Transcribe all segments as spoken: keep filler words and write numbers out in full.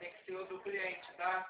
tem que ser o do cliente, tá?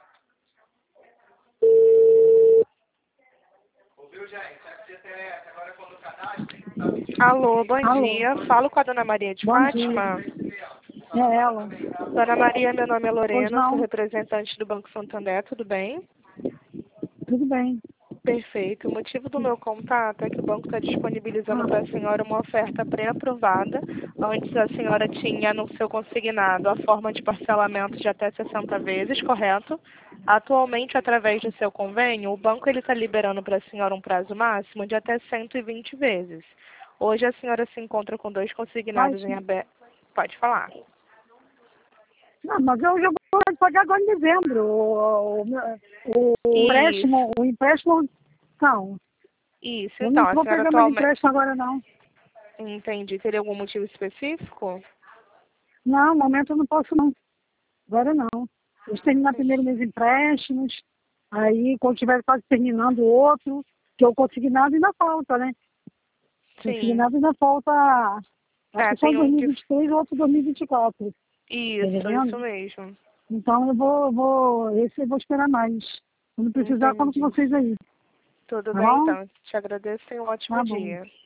Ouviu, gente? A F G T S, agora quando o cadastro tem que estar pedindo... Alô, bom Alô. dia. Falo com a dona Maria de Bom Fátima. dia. É ela. Dona Maria, meu nome é Pois Lorena, sou não. representante do Banco Santander, tudo bem? Tudo bem. Perfeito. O motivo do meu contato é que o banco está disponibilizando para a senhora uma oferta pré-aprovada. Antes a senhora tinha no seu consignado a forma de parcelamento de até sessenta vezes, correto? Atualmente, através do seu convênio, o banco está liberando para a senhora um prazo máximo de até cento e vinte vezes. Hoje a senhora se encontra com dois consignados Mas, em aberto. Pode falar. não, mas eu já vou pagar agora em dezembro. O, o, o, o Isso, empréstimo, o empréstimo, não. isso. Eu Então, não a vou senhora pegar mais atualmente... empréstimo agora, não. Entendi. Teria algum motivo específico? Não, no momento eu não posso, não. Agora não. Eu terminar primeiro meus empréstimos, aí quando tiver quase terminando o outro, que eu consignado ainda falta, né? Sim. Consignado ainda falta, acho É, que só tem em um que... dois mil e vinte e três e outro em dois mil e vinte e quatro. Tá Isso, isso entendendo? mesmo. Então eu vou, vou, esse eu vou esperar mais. Quando precisar, falo com Entendi. vocês aí. Tudo Tá bem, bom? então. Te agradeço e um ótimo Tá bom. dia.